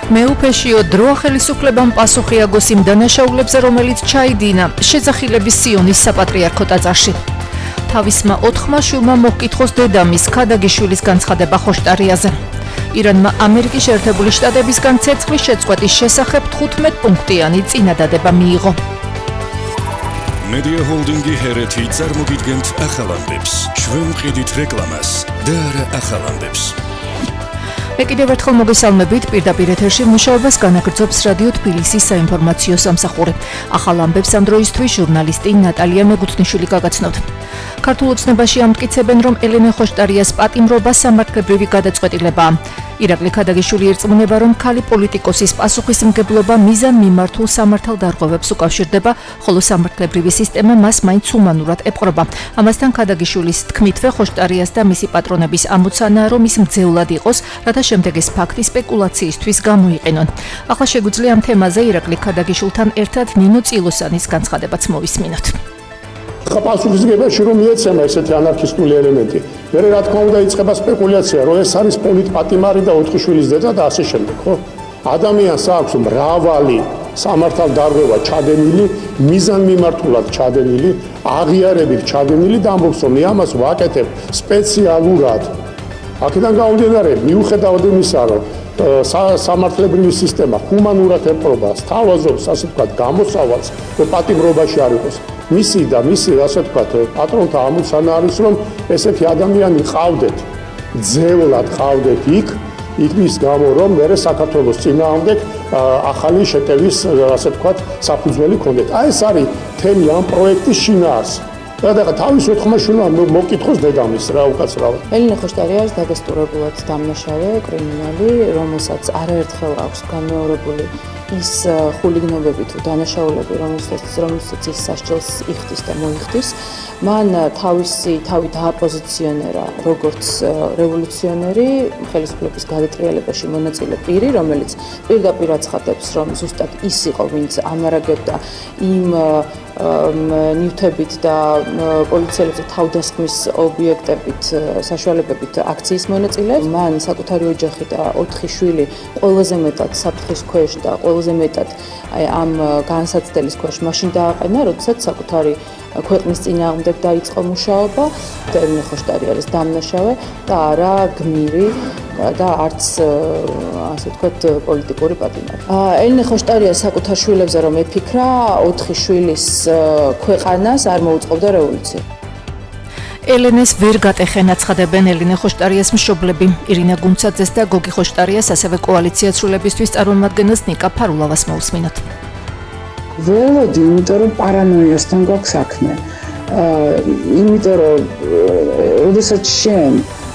მეუფეშიო დრო ხელისუფლებამ პასუხი აგოს იმ დანაშაულებზე, რომელიც ჩაიდინა შეძახილების სიონის საპატრიარქო ტაძარში. თავისმა 4 შვილმა მოჰკითხოს დედამის ქადაგიშვილის განცხადება ხოშტარიაზე. ირანმა ამერიკის შეერთებული შტატებისგან ცეცხლის შეწყვეტის შესახებ 15 პუნქტიანი წინადადება მიიღო. Media Holding-ი ჰერეთი წარმოგიდგენთ ახალამდებს. ჩვენ ვყიდით რეკლამას და არა ახალამდებს. კიდევ ერთხელ მოგესალმებით, პირდაპირ ეთერში მუშაობას განაგრძობს რადიო თბილისის საინფორმაციო სამსახური. ახალ ამბებს ამ დროისთვის ჟურნალისტი ნატალია მეგუთნიშვილი გაგაცნობთ. ქართულ ოცნებაში ამტკიცებენ, რომ ელენე ხოშტარიას პატიმრობა სამართლებრივი გადაწყვეტილებაა. ირაკლი ქადაგიშვილი ირწმუნება, რომ ქალი პოლიტიკოსის პასუხისმგებლობა მიზან მიმართულ სამართალდარღვევებს უკავშირდება, ხოლო სამართლებრივი სისტემა მას მაინც ჰუმანურად ეპყრობა. ამასთან ქადაგიშვილის თქმითვე ხოშტარიას და მისი პატრონების ამოცანაა, რომ ის მძევლად იყოს, რათა შემდეგ ეს ფაქტი სპეკულაციისთვის გამოიყენონ. ახლა შეგვიძლია ამ თემაზე ირაკლი ქადაგიშვილთან ერთად ნინო წილოსანის განცხადებაც მოვისმინოთ. პასუხისმგებელში რომ მიეცემა ესეთი ანარქისტული ელემენტი. მერე რა თქმა უნდა იწყება სპეკულაცია, რომ ეს არის პოლიტპატიმარი და 4 შვილის დედა და ასე შემდეგ, ხო? ადამიანს აქვს მრავალი სამართალდარღვევა ჩადენილი, მიზანმიმართულად ჩადენილი, აღიარებით ჩადენილი და ამბობს, რომ ამას ვაკეთებ სპეციალურად. აქედან გამომდინარე, მიუხედავად იმისა, რომ სამართლებრივი სისტემა ჰუმანურად ეპყრობა, სთავაზობს, ასე ვთქვათ, გამოსავალს, რომ პატიმრობაში არ იყოს. მისი, ასე ვთქვათ, პატრონთა ამოცანა არის, რომ ესეთი ადამიანი ყავდეთ, ძევლად ყავდეთ იქ ის გამო, რომ მერე საქართველოს წინააღმდეგ ახალი შეტევის, ასე ვთქვათ, საფუძველი ქონდეთ. აი ეს არის თემი ამ პროექტის შინაარსი. და თავის 4 შვილმა მოკითხოს დედამის რა უკაცრავად. ელენე ხოშტარია არის დადასტურებულად დამნაშავე კრიმინალი, რომელსაც არაერთხელ აქვს განმეორებული ის ხულიგნობები თუ დანაშაულები, რომელსაც ის სასჯელს იხდის და მოიხდის. მან თავი დააპოზიციონერა როგორც რევოლუციონერი, ხელისუფლების გადატრიალებაში მონაწილე პირი, რომელიც პირდაპირ აცხადებს, რომ ზუსტად ის იყო, ვინც ამარაგებდა იმ ნივთებით და პოლიციელებზე თავდასხმის ობიექტებით, საშუალებებით აქციის მონაწილეებს. მან საკუთარი ოჯახი და 4 შვილი ყველაზე მეტად საფრთხის ქვეშ და ყველაზე მეტად ამ განსაცდელის ქვეშ მაშინ დააყენა, როდესაც საკუთარი ქვეყნის წინააღმდეგ დაიწყო მუშაობა. ელენე ხოშტარი არის დამნაშავე და არა გმირი და არც ასე ვთქვათ პოლიტიკური პატიმარი. ელენე ხოშტარია საკუთარ შვილებზე რომ ეფიქრა, 4 შვილის ქვეყანას არ მოუწყობდა რევოლუცია. ელენეს ვერ გატეხენ აცხადებენ ელენე ხოშტარიას მშობლები ირინა გუნცაძეს და გოგი ხოშტარიას, ასევე კოალიცია ცვლილებისთვის წარმომადგენელს ნიკა ფარულავას მოვსმინოთ. ველოდი, იმიტომ რომ პარანოიასთან გვაქვს საქმე. იმიტომ რომ როდესაც შენ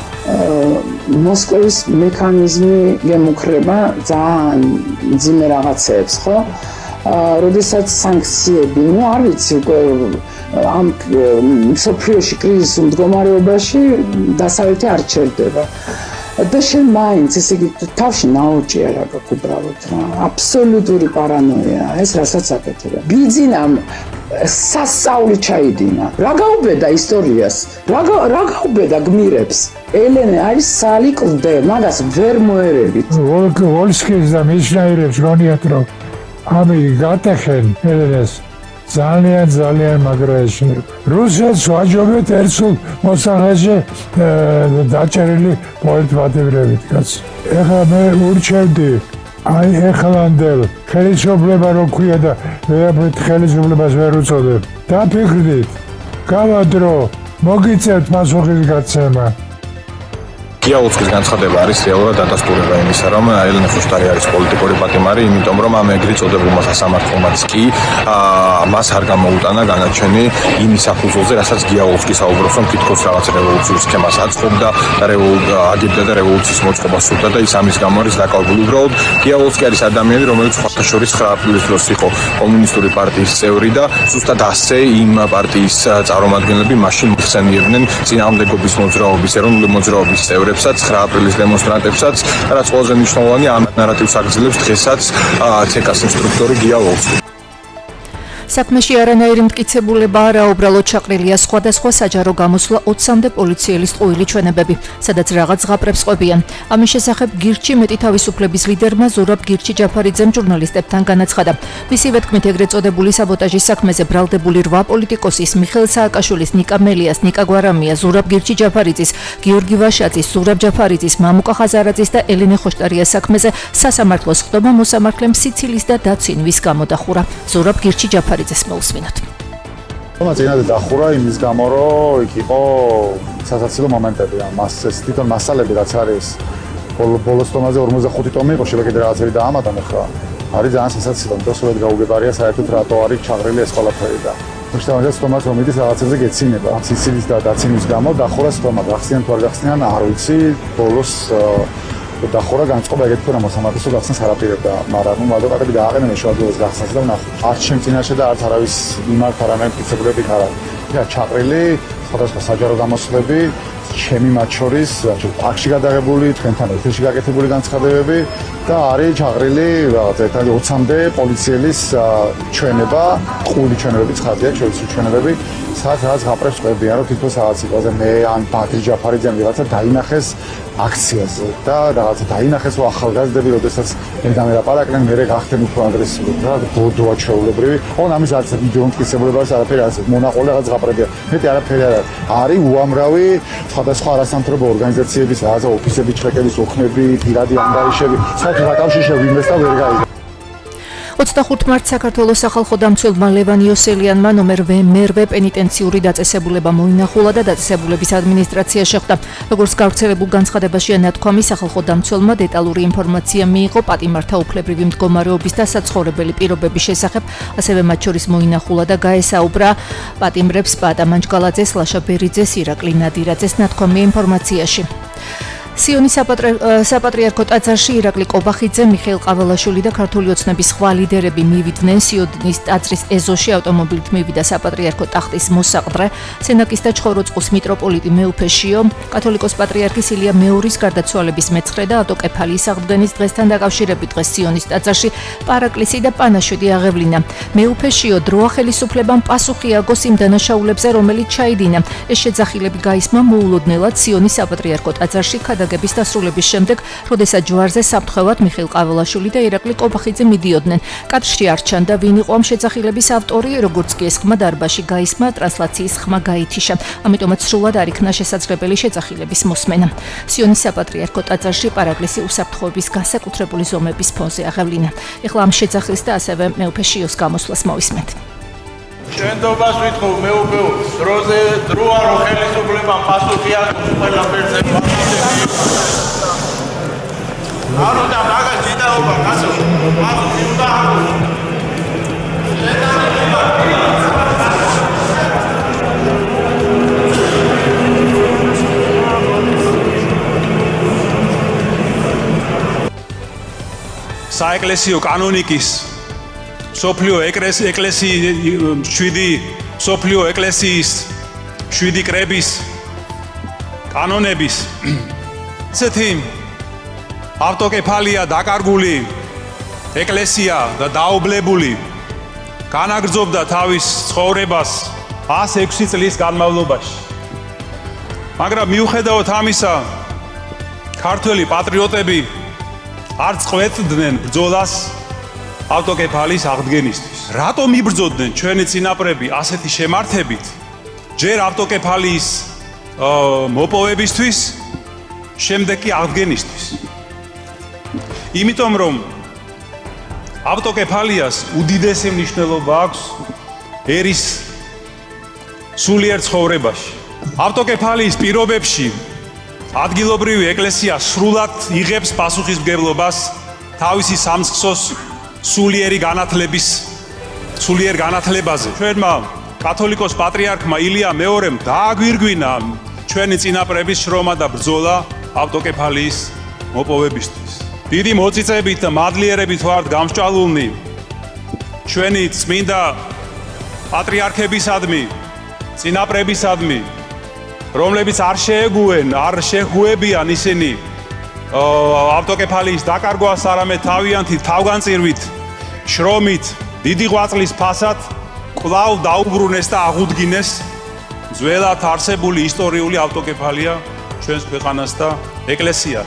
მოსკოვის მექანიზმი გემუქრება ძალიან მძიმე რაღაცეებს, ხო? როდესაც სანქციები, არ ვიცი, ამ სოფიოში კრიზისის მდგომარეობაში დასავლეთი არ ჩერდება. და შენ მაინც, ესე იგი, თავში ნაოჭია რა გაქვს უბრალოდ რა. აბსოლუტური პარანოია, ეს რასაც აკეთებ. ბიძინამ სასწაული ჩაიდინა. რა გაუბედა ისტორიას? რა გაუბედა გმირებს? ელენე არის სალი კლდე, მაგას ვერ მოერებით. ვოლსკის და მისნაირებს გონიათ, რომ ამი გატეხენ ელენეს. ძალიან მაგრა ეშინია. რუსეთს ვაჯობეთ ერთსულ მოსახლეში დაჭერილი პოლიტპატიმრებით, კაცი. ეხლა მე ურჩევდი აი ეხლანდელ ხელისუფლება რო ქვია და ვერაფრით ხელისუფლებას ვერ უწოდებ. დაფიქრდით, გავადრო, მოგიწევთ პასუხის გაცემა. გიაუცკის განცხადება არის რეალურად დადასტურება იმისა, რომ ელენე ხოშტარი არის პოლიტიკური პატიმარი, იმიტომ რომ ამ ეგრეთ წოდებულმა სასამართლომაც კი მას არ გამოუტანა განაჩენი იმის საფუძველზე, რასაც გიაუცკი საუბრობს, რომ თითქოს რაღაც რევოლუციურ სქემას აწყობდა და აგებდა და რევოლუციის მოწყობას სურდა და ის ამის გამო არის დაკავებული. უბრალოდ გიაუცკი არის ადამიანი, რომელიც სხვათა შორის 9 აპრილის დროს იყო კომუნისტური პარტიის წევრი და ზუსტად ასე იმ პარტიის წარმომადგენლები მაშინ მოხსენიებდნენ წინააღმდეგობის მოძრაობის, ეროვნული მოძრაობის წევრებს. 9 აპრილის დემონსტრანტებსაც, რაც ყველაზე მნიშვნელოვანი ამ ნარატივს აგრძელებს დღესაც ცეკას ინსტრუქტორი გია ვოლსკი. საქმეში არანაირი მტკიცებულება არაა, უბრალოდ ჩაყრილია სხვადასხვა საჯარო გამოსვლა 20-მდე პოლიციელის ტყუილი ჩვენებები, სადაც რაღაც ზღაპრებს ყვებიან. ამის შესახებ გირჩი მეტი თავისუფლების ლიდერმა ზურაბ გირჩი-ჯაფარიძემ ჟურნალისტებთან განაცხადა. მისივე თქმით, ეგრეთ წოდებული საბოტაჟის საქმეზე ბრალდებული 8 პოლიტიკოსის მიხეილ სააკაშვილის, ნიკა მელიას, ნიკა გვარამიას, ზურაბ გირჩი-ჯაფარიძის, გიორგი ვაშაძის, ზურაბ ჯაფარიძის, მამუკა ხაზარაძის და ელენე ხოშტარიას საქმეზე სასამართლოს ხდომა მოსამართლემ სიცილის და დაცინვის გამო დახურა. ზურაბ გირჩი-ჯაფარიძეს მოусვინოთ. წინადად დახურა იმის გამო, რომ იქ იყო სასაცილო მომენტები, მას თვითონ მასალები რაც არის ბოლოს ტომაზე 45 ტომი იყო, შეიძლება კიდე რაღაცები დაამატონ ახლა. არის ძალიან სასაცილო, იმიტომ რომ გაუგებარია საერთოდ რატო არის ჩაღრილი ეს ყველაფერი და მაშინ თომას რომ მიდის რაღაცებზე გეცინება. სიცილის და დაცინვის გამო დახურა თომა, გახსნიან თუ არ გახსნიან, არ ვიცი, ბოლოს დახურა განწყობა ეგეთი რომ მოსამართლეში გახსნას არაპირებდა, მაგრამ ნუ ადვოკატები დააყენեն შეუძლებას გახსნას და ვნახოთ. არც ჩემ წინაშე და არც არავის მიმართ არანაირი მტკიცებულები არ არის. და ჩაყრილი სხვადასხვა საჯარო გამოსვლები, ჩემი მათ შორის, აქში გადაღებული, თქვენთან ეთერში გაკეთებული განცხადებები და არის ჩაყრილი რაღაც ერთად 20-მდე პოლიციელის ჩვენება, ტყუილი ჩვენებებიც ხარდია, ჩვენი ჩვენებები, სადაც ზღაპრებს ყვებიან, რომ თვითონ რაღაც იყოზე მე ან ბადრი ჯაფარიძემ რაღაცა დაინახეს აქციაზე და რაღაცა დაინახეს რომ ახალგაზრდები, როდესაც მედამე ლაპარაკდნენ, მე გახდნენ უფრო აგრესიული და ბოდოა ჩვეულებრივი. ოღონდ ამის არც ვიდეო მტკიცებულებას არაფერი არ არის, მონაყოლე რაღაც ზღაპრებია. მეტი არაფერი არ არის. არის უამრავი სხვადასხვა არასამთავრობო ორგანიზაციების, რაღაცა ოფისები, ჩრეკების ოქნები, პირადი ანგარიშები, საერთოდ აკავშირშები ვინმეს და ვერ გაიგო. 25 მარტს საქართველოს სახალხო დამცველმა ლევან იოსელიანმა ნომერ მერვე პენიტენციური დაწესებულება მოინახულა და დაწესებულების ადმინისტრაცია შეხვდა. როგორც გავრცელებულ განცხადებაში ნათქვამი, სახალხო დამცველმა დეტალური ინფორმაცია მიიღო პატიმართა უფლებრივი მდგომარეობის და საცხოვრებელი პირობების შესახებ, ასევე მათ შორის მოინახულა და გაესაუბრა პატიმრებს პატა მანჯგალაძეს, ლაშა ბერიძეს, ირაკლი ნადირაძეს ნათქვამი ინფორმაციაში. სიონის საპატრიარქო ტაძარში ირაკლი კობახიძე, მიხეილ ყაველაშვილი და ქართული ოცნების სხვა ლიდერები მივიდნენ სიონის ტაძრის ეზოში ავტომობილით მივიდა საპატრიარქო ტახტის მოსაყდრე, სენაკის და ჩხოროწყუს მიტროპოლიტი მეუფეშიო, კათოლიკოს პატრიარქის ილია მეორის გარდაცვალების მეცხრე და ავტოკეფალიის აღდგენის დღესთან დაკავშირებით დღეს სიონის ტაძარში პარაკლისი და პანაშვიდი აღევლინა. მეუფეშიო დროა ხელისუფლებამ პასუხი აგოს იმ დანაშაულებზე, რომელიც ჩაიდინა. ეს შეძახილები გაისმა მოულოდნელად სიონის საპატრიარქო ტაძარში გადაგების დასრულების შემდეგ, როდესაც ჯვარზე საფრთხევად მიხეილ ყაველაშვილი და ირაკლი კობახიძე მიდიოდნენ. კადრში არ ჩანდა ვინ იყო ამ შეძახილების ავტორი, როგორც კი ეს ხმა დარბაზში გაისმა, ტრანსლაციის ხმა გაითიშა. ამიტომაც სრულად არ იქნა შესაძლებელი შეძახილების მოსმენა. სიონის საპატრიარქო ტაძარში პარაკლისი უსაფრთხოების განსაკუთრებული ზომების ფონზე აღევლინა. ეხლა ამ შეძახილს და ასევე მეუფეშიოს გამოსვლას მოვისმენთ. შენდობას ვითხოვ მეუფეო, დროზე დროა რო ხელისუფლებამ პასუხი აგოს ყველაფერზე. ანუ და მაგას დიდაობა გასო. პასუხი უნდა აგოს. საეკლესიო კანონიკის სოფლიო ეკლესიის 7 სოფლიო ეკლესიის 7 კრების კანონების ესეთი ავტოკეფალია დაკარგული ეკლესია და დაობლებული განაგრძობდა თავის ცხოვრებას 106 წლის განმავლობაში. მაგრამ მიუხედავად ამისა, ქართველი პატრიოტები არც ყვეთდნენ ბრძოლას ავტოკეფალიის აღდგენისთვის. რატომ იბრძოდნენ ჩვენი წინაპრები ასეთი შემართებით ჯერ ავტოკეფალიის მოპოვებისთვის, შემდეგ კი აღდგენისთვის? იმიტომ რომ ავტოკეფალიას უდიდესი მნიშვნელობა აქვს ერის სულიერ ცხოვრებაში. ავტოკეფალიის პირობებში ადგილობრივი ეკლესია სრულად იღებს პასუხისმგებლობას თავისი სამწყსოს სულიერ განათლებაზე. ჩვენმა კათოლიკოს პატრიარქმა ილია მეორემ დააგვირგვინა ჩვენი წინაპრების შრომა და ბრძოლა ავტოკეფალიის მოპოვებისთვის. დიდი მოწიწებით და მადლიერებით ვართ გამსჭვალულნი ჩვენი წმინდა პატრიარქებისადმი, წინაპრებისადმი, რომლებიც არ შეეგუენ, არ შეხუებიან ისინი ავტოკეფალიის დაკარგვას, არამედ თავიანთი თავგანწირვით, შრომით, დიდი ღვაწლის ფასად კვლავ დაუბრუნეს და აღუდგინეს ძველად არსებული ისტორიული ავტოკეფალია ჩვენს ქვეყანას და ეკლესიას.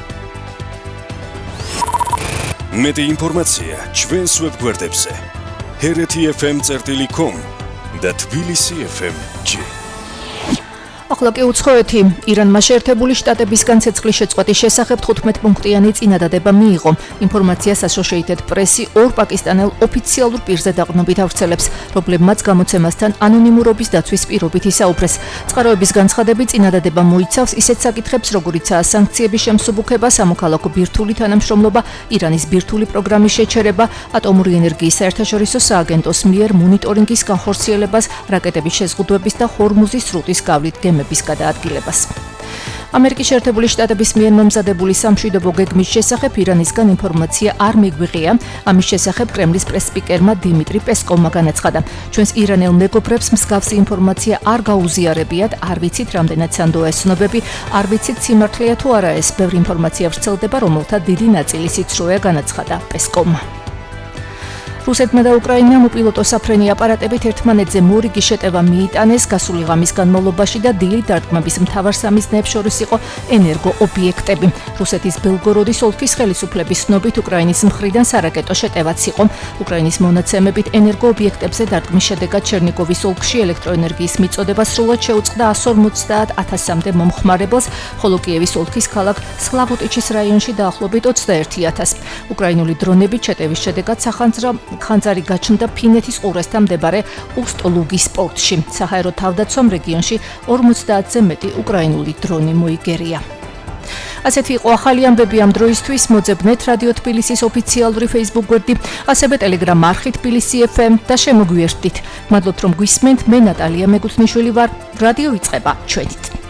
მეტი ინფორმაცია ჩვენს ვებგვერდებზე hrt.fm.com და tbilisi.fm.g. ახლა კი უცხოეთი ირანმა შეერთებული შტატებისგან ცეცხლის შეწყვეტის შესახებ 15 პუნქტიანი წინადადება მიიღო. ინფორმაციას Associated Press-ი ორ პაკისტანელ ოფიციალურ პირზე დაყრდნობით ავრცელებს, რომლებმაც გამოცემასთან ანონიმურობის დაცვის პირობით ისაუბრეს. წყაროების განცხადებით წინადადება მოიცავს ისეთ საკითხებს, როგორიცაა სანქციების შემსუბუქება, სამოქალაქო ბირთვული თანამშრომლობა, ირანის ბირთვული პროგრამის შეჩერება, ატომური ენერგიის საერთაშორისო სააგენტოს მიერ მონიტორინგის განხორციელებას, რაკეტების შეზღუდვების და ჰორმუზის სრუტის გავლით გემების გადაადგილებას. ამერიკის შეერთებული შტატების მიერ მომზადებული სამშვიდობო გეგმის შესახებ ირანისგან ინფორმაცია არ მიგვიღია. ამის შესახებ კრემლის პრესსპიკერმა დიმიტრი პესკოვმა განაცხადა. ჩვენს ირანელ მეგობრებს მსგავსი ინფორმაცია არ გაუზიარებიათ, არ ვიცით რამდენად სანდოა ეს ცნობები, არ ვიცით სიმართლეა თუ არა ეს, ბევრი ინფორმაცია ვრცელდება, რომელთა დიდი ნაწილი სიცრუეა, განაცხადა პესკოვმა. რუსეთმა და უკრაინამ უპილოტო საფრენი აპარატებით ერთმანეთზე მორიგი შეტევა მიიტანეს გასული ღამის განმავლობაში და დილი დარტყმების მთავარ სამიზნეებს შორის იყო ენერგო ობიექტები. რუსეთის ბელგოროდის ოლქის ხელისუფლების ცნობით უკრაინის მხრიდან სარაკეტო შეტევაც იყო. უკრაინის მონაცემებით ენერგო ობიექტებზე დარტყმის შედეგად ჩერნიგოვის ოლქში ელექტროენერგიის მიწოდება სრულად შეუწყდა 150,000-მდე მომხმარებელს, ხოლო კიევის ოლქის ქალაქ სლავუტიჩის რაიონში დაახლოებით 21,000. უკრაინული დრონები შეტევის შედეგად ხანძარი გაჩნდა ფინეთის ყურესთან მდებარე უსტ-ლუგის პორტში. საჰაერო თავდაცვამ რეგიონში 50-ზე მეტი უკრაინული დრონი მოიგერია. ასეთი იყო ახალი ამბები ამ დროისთვის. მოძებნეთ რადიო თბილისის ოფიციალური Facebook გვერდი, ასევე Telegram არხი თბილისი FM და შემოგვიერთდით. მადლობთ რომ გვისმენთ. მე ნატალია მეგუთნიშვილი ვარ. რადიო იწყება ჩვენით.